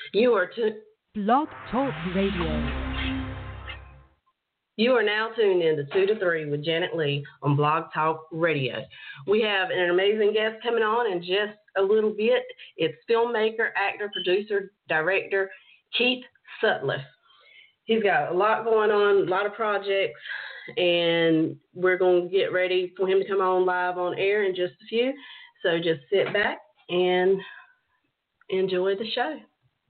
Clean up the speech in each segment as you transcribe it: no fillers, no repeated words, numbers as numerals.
You are tu- Blog Talk Radio. you are now tuned in to 2 to 3 with Janet Lee on Blog Talk Radio. We have an amazing guest coming on in just a little bit. It's filmmaker, actor, producer, director Keith Sutliff. He's got a lot going on, a lot of projects, and we're going to get ready for him to come on live on air in just a few. So just sit back and enjoy the show.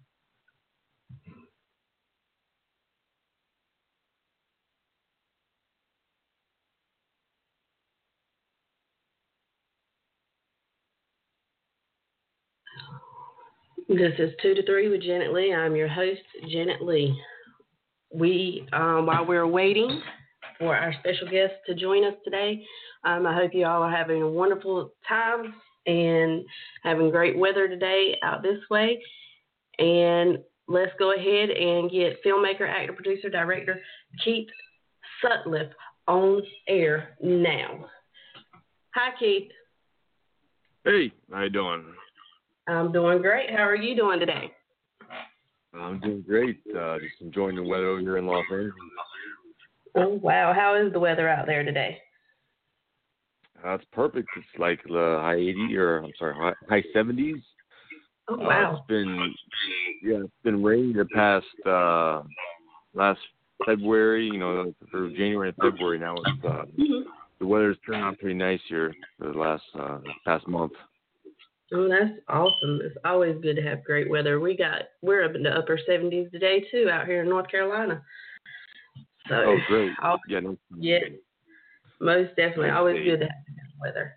This is 2 to 3 with Janet Lee. I'm your host, Janet Lee. While we're waiting for our special guest to join us today, I hope you all are having a wonderful time and having great weather today out this way. And let's go ahead and get filmmaker, actor, producer, director Keith Sutliff on air now. Hi, Keith. Hey, how you doing? I'm doing great. How are you doing today? I'm doing great. Just enjoying the weather over here in Los Angeles. Oh, wow. How is the weather out there today? It's perfect. It's like the high 70s. Oh, wow. It's been raining the past last February. For January and February now. It's the weather's turned out pretty nice here for the last past month. Oh, that's awesome. It's always good to have great weather. We're up in the upper 70s today, too, out here in North Carolina. So, great. Yeah, most definitely. Always good to have good weather.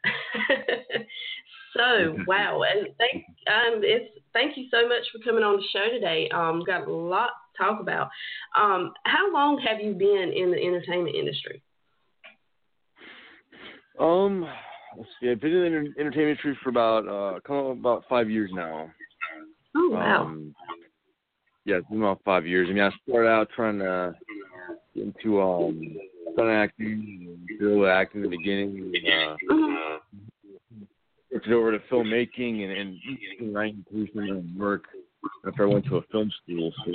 So, wow. And thank you so much for coming on the show today. We've got a lot to talk about. How long have you been in the entertainment industry? Let's see. I've been in the entertainment industry for about 5 years now. Oh, wow. It's been about 5 years. I mean, I started out trying to get into stunt acting and film acting in the beginning. Switched over to filmmaking and writing, producing, and work after I went to a film school. So,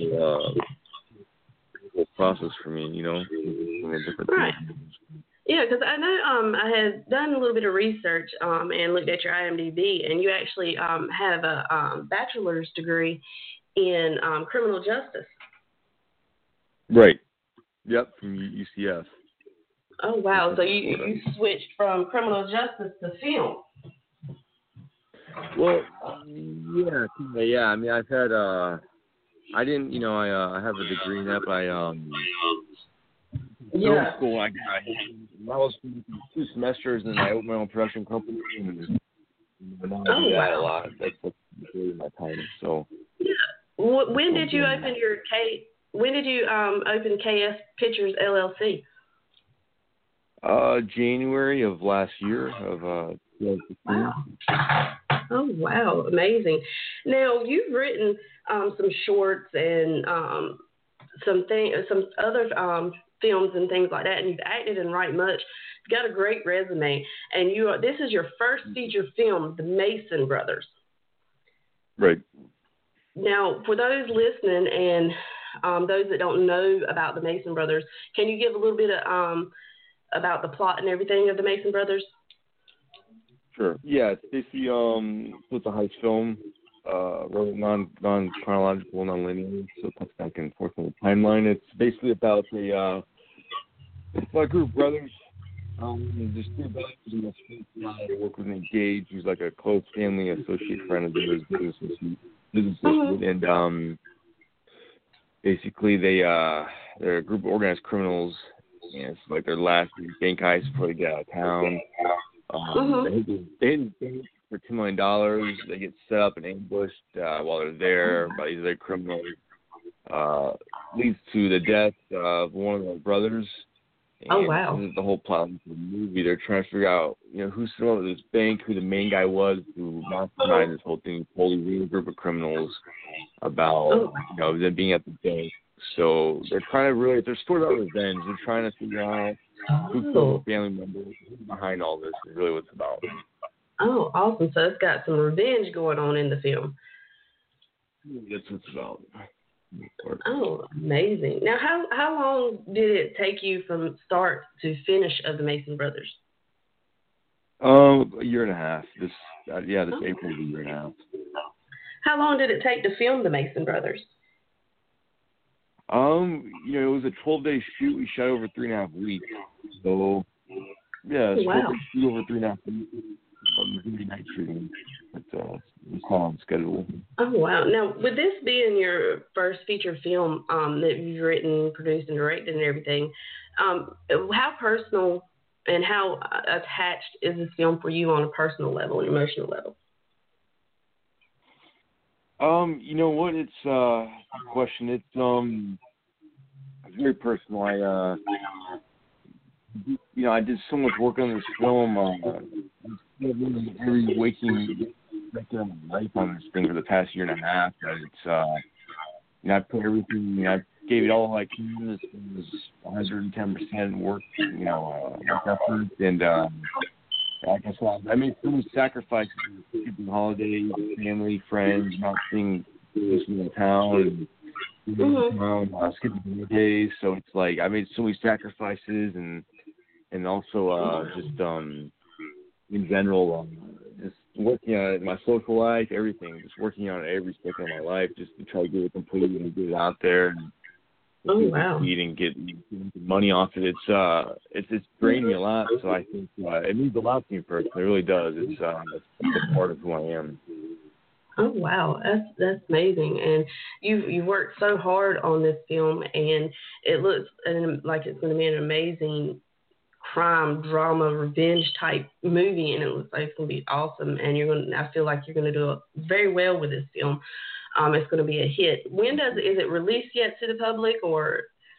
whole process for me, Right. Yeah, because I know I had done a little bit of research and looked at your IMDb, and you actually have a bachelor's degree in criminal justice. Right. Yep, from UCF. Oh, wow. So you switched from criminal justice to film. Well, yeah. I mean, I've had I have a degree in that, but film school, I was 2 semesters, and I opened my own production company, and now I do that a lot. That's really my time. So, when did you open open KS Pictures LLC? January of last year of 2016. Wow. Oh, wow, amazing. Now you've written some shorts and some other films and things like that, and you've acted and write much. You've got a great resume, and this is your first feature film, The Mason Brothers. Right. Now, for those listening and those that don't know about The Mason Brothers, can you give a little bit of about the plot and everything of The Mason Brothers? Sure. Yeah, it's basically it's a heist film, non-chronological, non-linear, so it cuts back and forth on the timeline. It's basically about a group of brothers. There's 2 brothers in the street. They work with Engage, who's like a close family associate friend of theirs, business associate, and basically they're a group of organized criminals, and it's like their last bank heist before they get out of town. They hit for $2 million. They get set up and ambushed while they're there by these other criminals. Leads to the death of one of their brothers. And oh, wow. This is the whole plot of the movie. They're trying to figure out, who's still over this bank, who the main guy was, who masterminded this whole thing, totally leading a group of criminals about, them being at the bank. So they're trying to their story about revenge. They're trying to figure out who killed the family members, who's behind all this, is really what it's about. Oh, awesome. So it's got some revenge going on in the film. That's what it's about. Oh, amazing. Now, how long did it take you from start to finish of the Mason Brothers? A year and a half. This April will be a year and a half. How long did it take to film the Mason Brothers? It was a 12-day shoot. We shot over 3.5 weeks. So, yeah, it's 12-day shoot over 3.5 weeks. Maybe night shooting. It's on schedule. Oh, wow. Now, with this being your first feature film that you've written, produced, and directed and everything, how personal and how attached is this film for you on a personal level and emotional level? You know what? It's a question. It's very personal. I did so much work on this film. Every waking second of my life on this thing for the past year and a half. That it's I put everything. I gave it all I can. It was 110% work. Work effort, and like I said, I made so many sacrifices. Skipping holidays, family, friends, not seeing this in town, and skipping holidays. So it's like I made so many sacrifices, and also just in general, just working on my social life, everything, just working on it every second of my life, just to try to get it completed and get it out there and and get money off it. It's drained me a lot, so I think it means a lot to me personally. It really does. It's a part of who I am. Oh wow, that's amazing, and you worked so hard on this film, and it looks like it's going to be an amazing crime drama revenge type movie, and it looks like it's going to be awesome. And I feel like you're going to do very well with this film. It's going to be a hit. When is it released yet to the public, or?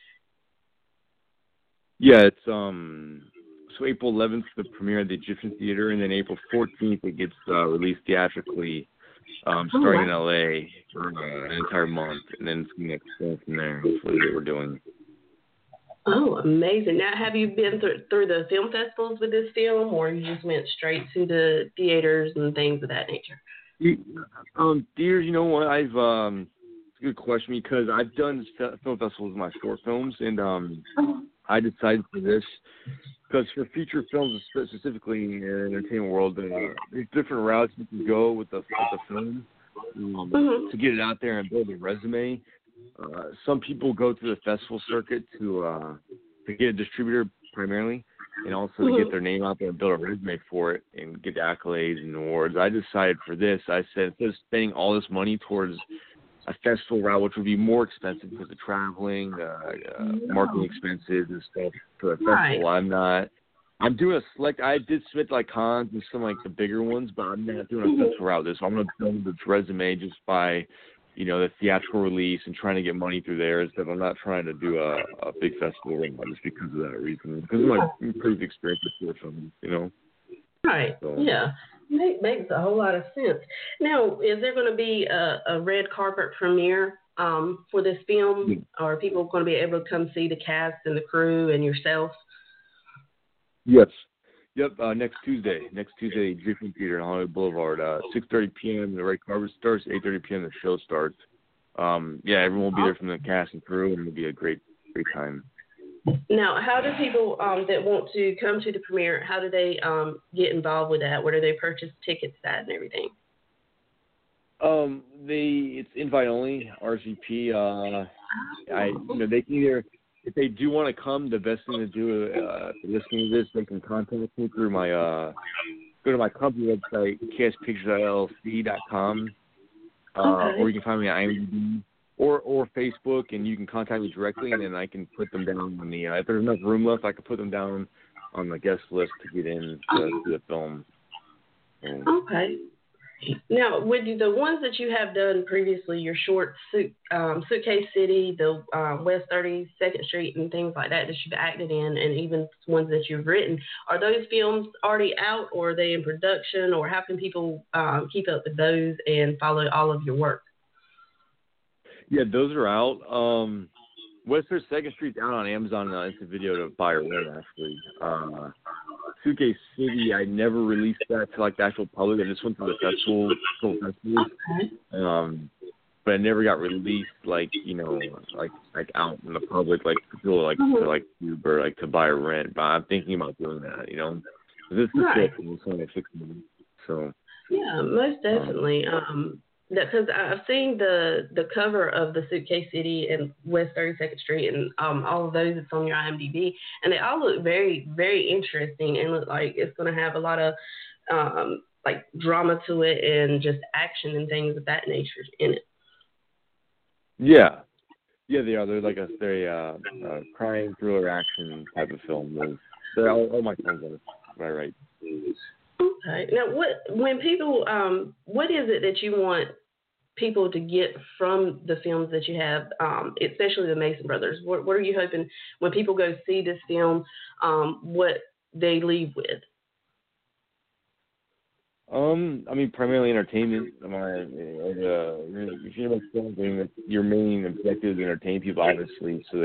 Yeah, it's so April 11th the premiere at the Egyptian Theater, and then April 14th it gets released theatrically, starting in LA for an entire month, and then it's going to expand from there. Hopefully, what we're doing. Oh, amazing! Now, have you been through the film festivals with this film, or you just went straight to the theaters and things of that nature? Theaters, you know what? It's a good question because I've done film festivals with my short films, and I decided for this because for feature films, specifically in the entertainment world, there's different routes you can go with the film to get it out there and build a resume. Some people go through the festival circuit to get a distributor primarily, and also to get their name out there and build a resume for it and get accolades and awards. I decided for this, I said, instead of spending all this money towards a festival route, which would be more expensive because of traveling, marketing expenses and stuff for a festival, I'm doing a select. I did submit like cons and some like the bigger ones, but I'm not doing a festival route. So I'm going to build this resume just by the theatrical release and trying to get money through there instead. I'm not trying to do a big festival run just because of that reason. Because of my previous experience with films, Right. So. Yeah. Makes a whole lot of sense. Now, is there going to be a red carpet premiere for this film? Or are people going to be able to come see the cast and the crew and yourself? Yes. Yep, next Tuesday, Egyptian Theater on Hollywood Boulevard, 6:30 p.m. The red carpet starts, 8:30 p.m. the show starts. Everyone will be there from the cast and crew, and it'll be a great time. Now, how do people that want to come to the premiere, how do they get involved with that? Where do they purchase tickets at and everything? It's invite only, RSVP. They can either. If they do want to come, the best thing to do, if they're listening to this, they can contact me through my, go to my company website, kspicturesllc.com, or you can find me on IMDb or Facebook, and you can contact me directly, and then I can put them down on the, if there's enough room left, I can put them down on the guest list to get in to the film. Okay. Now, with the ones that you have done previously, your short Suitcase City, the West 32nd Street, and things like that you've acted in, and even ones that you've written, are those films already out, or are they in production, or how can people keep up with those and follow all of your work? Yeah, those are out. West 32nd Street's out on Amazon Instant Video to buy or rent, actually. Suitcase City, I never released that to the actual public. I just went to the festival. but it never got released, like out in the public, like for people like to like YouTube or like to buy or rent. But I'm thinking about doing that, This is Right. it's only like 6 minutes, so. Yeah, most definitely. Because I've seen the cover of the Suitcase City and West 32nd Street and all of those that's on your IMDb, and they all look very, very interesting and look like it's going to have a lot of like drama to it and just action and things of that nature in it. Yeah, they are. They're like a very crime thriller action type of film. They're all my films are right. Okay. Now, when people, what is it that you want people to get from the films that you have, especially the Mason Brothers? What are you hoping when people go see this film, what they leave with? I mean, primarily entertainment. If you make films, your main objective is to entertain people, obviously. So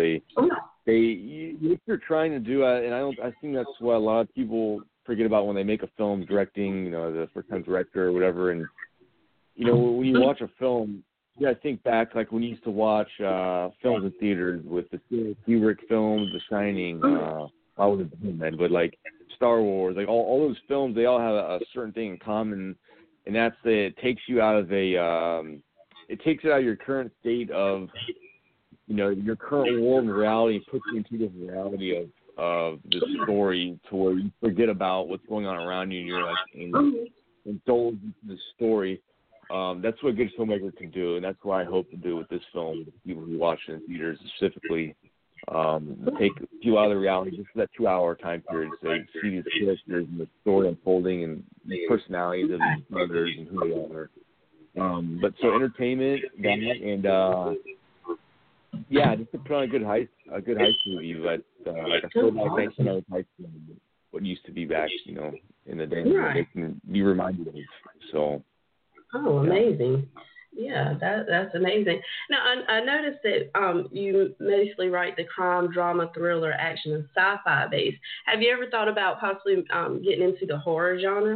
if you're trying to do it, and I think that's what a lot of people forget about when they make a film, directing, as a first-time director or whatever. And when you watch a film, you gotta think back, like when you used to watch films in theaters with the Kubrick films, The Shining. I wasn't then, but like Star Wars, like all those films, they all have a certain thing in common, and that's that it takes you out of it takes it out of your current state of, your current world and reality, and puts you into the reality of the story to where you forget about what's going on around you, and you're like indulged into the story. That's what a good filmmaker can do, and that's what I hope to do with this film. The people who watch it in theaters specifically. Take you out of the reality just for that 2-hour time period, so you see these characters and the story unfolding and the personalities of these brothers and who they are. But so entertainment, and just to put on a good heist movie. But like I feel like thanks to another heist movie, what used to be back, in the day, they can be reminded of. So. Oh, amazing. Yeah, that's amazing. Now, I noticed that you mostly write the crime, drama, thriller, action, and sci-fi base. Have you ever thought about possibly getting into the horror genre?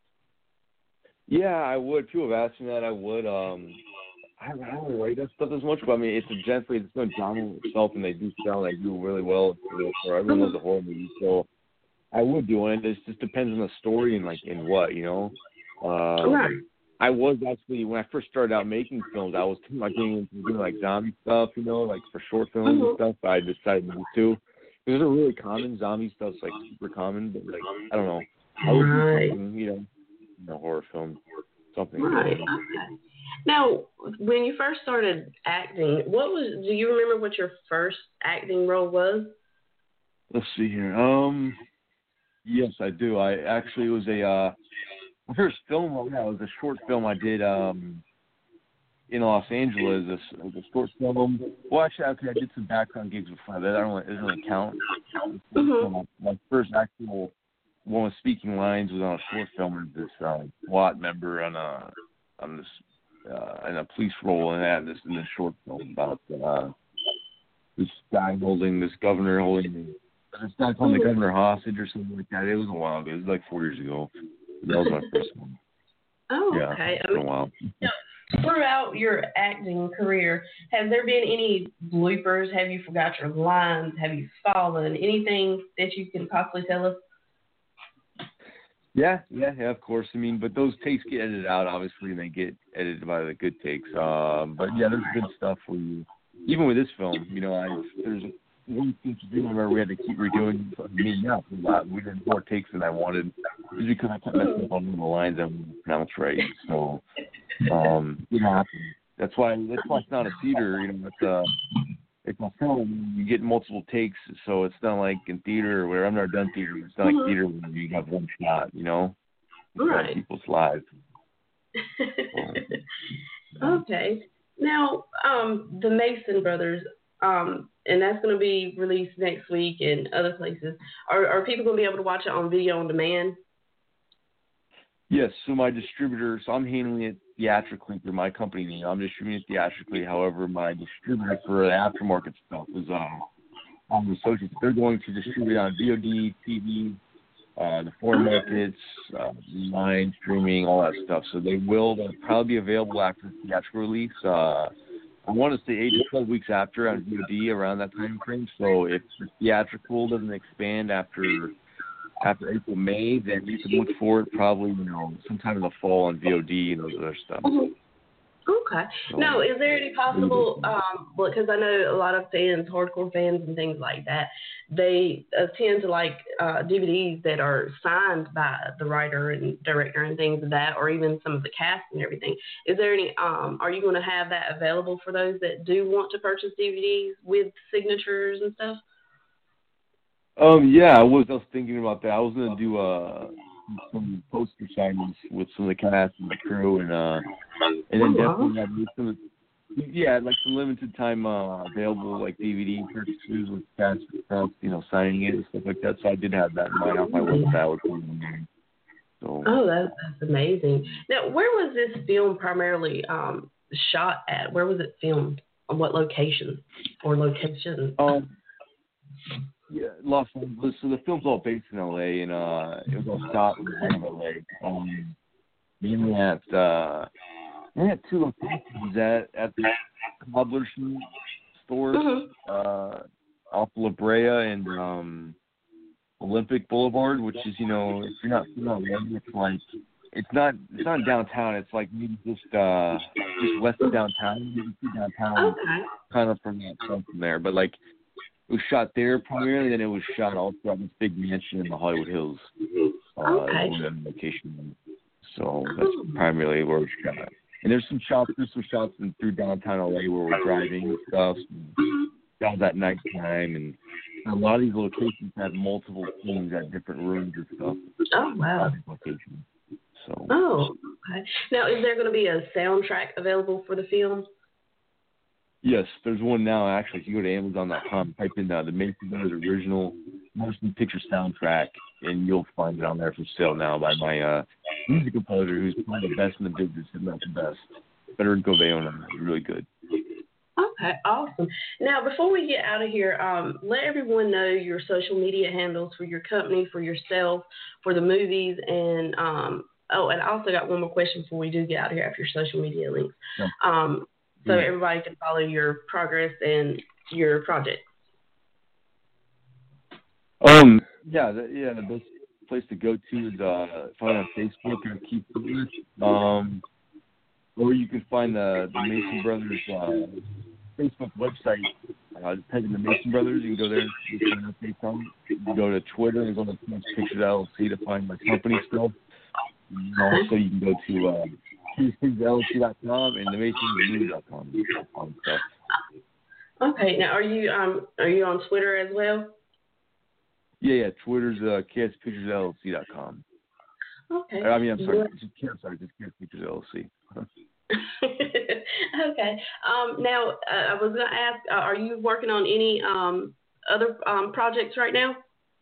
Yeah, I would. People have asked me that. I would. I don't really write that stuff as much, but I mean, it's no genre itself, and they do really well. Everyone loves a horror movie, so I would do it. It just depends on the story and in what, Right. I was actually, when I first started out making films, I was thinking about getting into doing like zombie stuff, like for short films and stuff. But I decided not to. Because they're really common. Zombie stuff's like super common, but like I don't know. I would do something, horror film, something. Right. Okay. Now, when you first started acting, do you remember what your first acting role was? Let's see here. Yes, I do. I actually was my first film, it was a short film I did in Los Angeles. A short film. Well, actually, I did some background gigs before that. It doesn't really count. My first actual one with speaking lines was on a short film with this SWAT member on this in a police role, and I had this in this short film about this guy holding this guy holding the governor hostage or something like that. It was a while ago. It was like 4 years ago. That was my first one. Oh, yeah, okay. It's been a while. Throughout your acting career, has there been any bloopers? Have you forgot your lines? Have you fallen? Anything that you can possibly tell us? Yeah, of course. I mean, but those takes get edited out, obviously, and they get edited by the good takes. But yeah, there's good stuff where even with this film, there's one thing where we had to keep redoing. We did more takes than I wanted, just because I kept messing up on the lines I wouldn't pronounce right. So, it happens. That's why it's not a theater. It's a film. You get multiple takes, so it's not like in theater where I've never done theater. It's not like theater where you have one shot. Right. People's lives. Okay. Now, the Mason Brothers, and that's going to be released next week in other places. Are people going to be able to watch it on video on demand? Yes. So my distributor, I'm handling it theatrically through my company. I'm distributing it theatrically. However, my distributor for the aftermarket stuff is I'm associates. They're going to distribute it on VOD, TV, the foreign markets, online streaming, all that stuff. So they'll probably be available after the theatrical release. I want to say 8 to 12 weeks after on VOD, around that time frame. So if the theatrical doesn't expand after April, May, then you can look for it probably, sometime in the fall on VOD and those other stuff. Mm-hmm. Okay. So, now, is there any possible, because I know a lot of fans, hardcore fans and things like that, they tend to like DVDs that are signed by the writer and director and things of that, or even some of the cast and everything. Is there any, are you going to have that available for those that do want to purchase DVDs with signatures and stuff? Yeah, I was thinking about that. I was going to do some poster signings with some of the cast and the crew, and then definitely have some, like some limited time available, like DVD purchases with cast, signing it and stuff like that. So I did have that in mind off my website. So. Oh, that's amazing. Now, where was this film primarily shot at? Where was it filmed? On what location or locations? Yeah, Los Angeles. So the film's all based in LA, and it was all shot in LA. Mainly at two locations at the Cobbler's stores, off La Brea and Olympic Boulevard, which is, if you're not familiar, it's not downtown. It's like maybe just west of downtown. You can see downtown kind of from there, but like. It was shot there primarily, then it was shot also at this big mansion in the Hollywood Hills location. So that's primarily where it was shot. And there's some shots through downtown LA where we're driving and stuff. That was at nighttime, and a lot of these locations have multiple scenes at different rooms and stuff. Oh wow! Locations. So. Oh, okay. Now, is there going to be a soundtrack available for the film? Yes, there's one now, actually. If you go to Amazon.com, type in the Mason Brothers original motion picture soundtrack, and you'll find it on there for sale now by my music composer, who's probably the best in the business, if not the best. Federico Bayona. Really good. Okay, awesome. Now, before we get out of here, let everyone know your social media handles for your company, for yourself, for the movies, and and I also got one more question before we do get out of here after your social media links. Yeah. So everybody can follow your progress and your projects. The best place to go to is find on Facebook and Keith Butler. Or you can find the Mason Brothers Facebook website. Just type in the Mason Brothers. You can go there and see an update on it. You can go to Twitter and go to Pictures LLC to find my company stuff. And also, you can go to TeespringLLC.com and TheMasonBrothers.com. Okay, now are you on Twitter as well? Yeah. Twitter's KSPicturesLLC.com. Okay. I'm sorry, just KS Pictures LLC. Okay. Now I was going to ask, are you working on any other projects right now?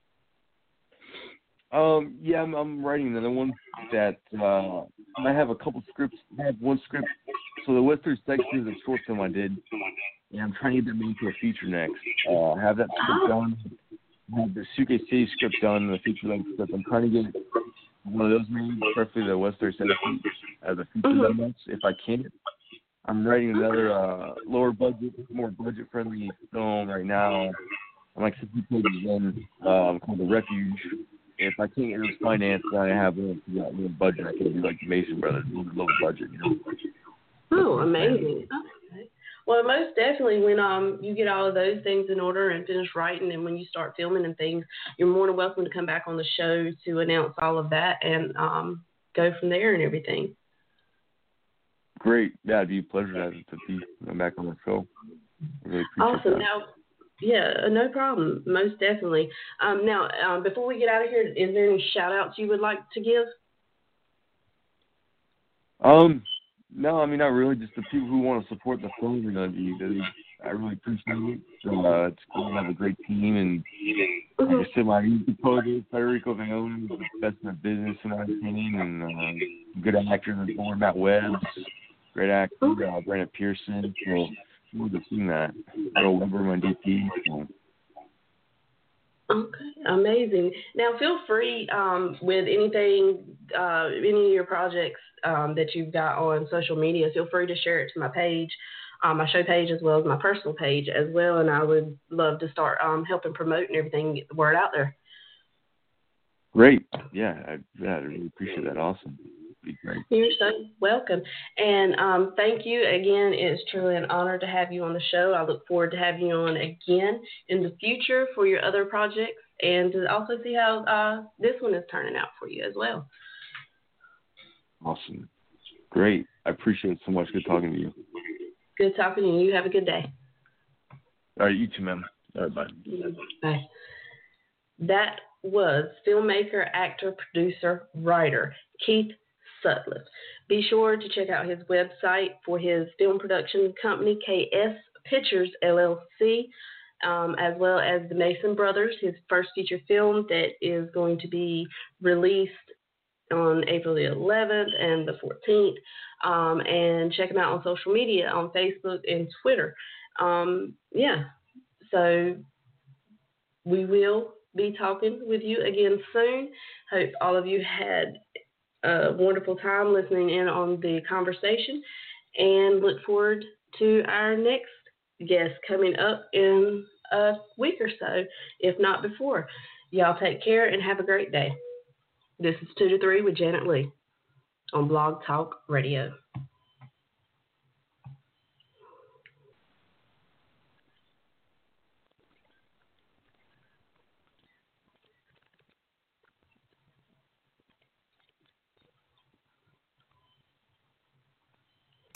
I'm writing another one that I have a couple scripts. I have one script. So the Western section is a short film I did, and I'm trying to get that made into a feature next. I have that script done. I have the Suitcase City script done, the feature length script. I'm trying to get one of those made, preferably the Western section as a feature done next, if I can. I'm writing another lower budget, more budget friendly film right now. I'm like 60 pages in, called The Refuge. If I can't get this financed, I have a budget. I can do like Mason Brothers, a little budget, Oh, amazing. Okay. Well, most definitely when you get all of those things in order and finish writing, and when you start filming and things, you're more than welcome to come back on the show to announce all of that and go from there and everything. Great. Yeah, it'd be a pleasure to be back on the show. I really appreciate awesome. that. Now, yeah, no problem. Most definitely. Now, before we get out of here, is there any shout-outs you would like to give? No, not really. Just the people who want to support the film. I really appreciate it. It's cool to have a great team, and like I said, my music composer, Federico Bayona, is the best in the business, in my opinion, and good actor in the board, Matt Webb, great actor, Brandon Pearson. So we'll just seen that. Earl Weber, my DP. So. Okay, amazing. Now, feel free with anything, any of your projects that you've got on social media. Feel free to share it to my page, my show page, as well as my personal page as well. And I would love to start helping promote and everything, get the word out there. Great. Yeah, I really appreciate that. Awesome. Be great. You're so welcome. And thank you again. It's truly an honor to have you on the show. I look forward to having you on again in the future for your other projects and to also see how this one is turning out for you as well. Awesome. Great. I appreciate it so much. Good talking to you. Good talking to you. You have a good day. All right, you too, man. All right, bye. Bye. That was filmmaker, actor, producer, writer, Keith Sutliff. Be sure to check out his website for his film production company, KS Pictures, LLC, as well as The Mason Brothers, his first feature film that is going to be released on April the 11th and the 14th. And check him out on social media, on Facebook and Twitter. So we will be talking with you again soon. Hope all of you had a wonderful time listening in on the conversation, and look forward to our next guest coming up in a week or so, if not before. Y'all take care and have a great day. This is 2 to 3 with Janet Lee on Blog Talk Radio.